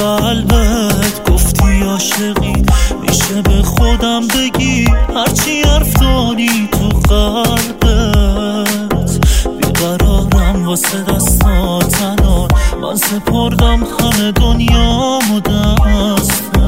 قلبت گفتی عاشقی، میشه به خودم بگی هرچی حرف داری تو قلبت. بیقرارم واسه دستات تنان، من سپردم همه دنیامو دستت.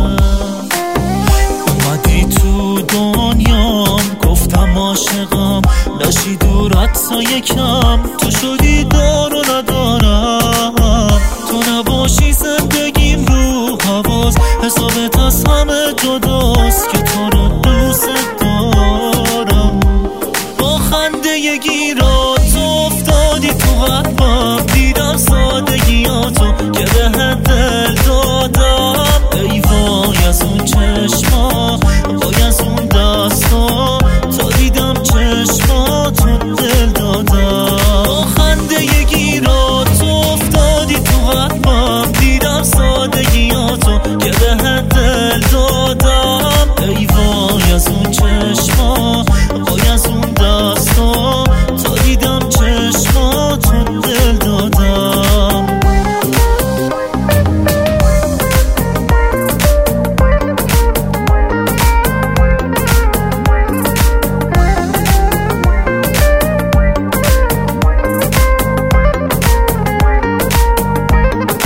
اومدی تو دنیام گفتم عاشقم، نشی دورت تا یکم، تو شدی دار و ندارم. تو نباشی زندگیم رو حواس، حسابت از همه جداست که تو رو دوست دارم. با خنده ی گیرات افتادی تو قلبم، دیدم سادگیاتو که به دل دادم. ای وای از اون چشما، وای از اون دستا، تا دیدم چشماتو دل دادم. با خنده ی گیرات افتادی تو قلبم، دیدم سادگیاتو که به دل دادم. ای وای از اون چشما، وای از اون دستا، تا دیدم چشماتو دل دادم.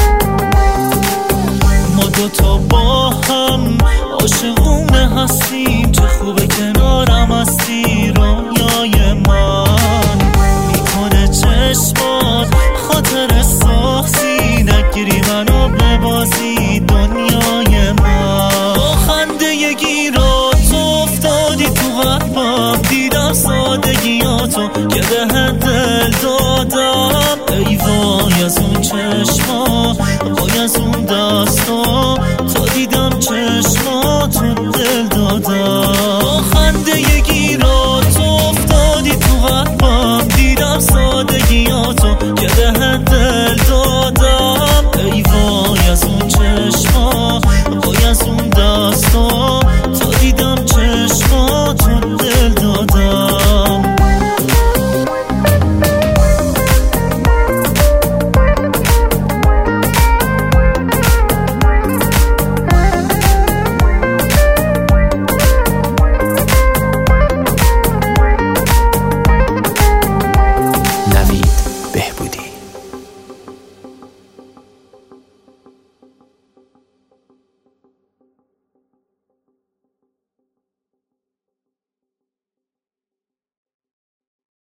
ما دوتا با هم عاشقونه هستیم،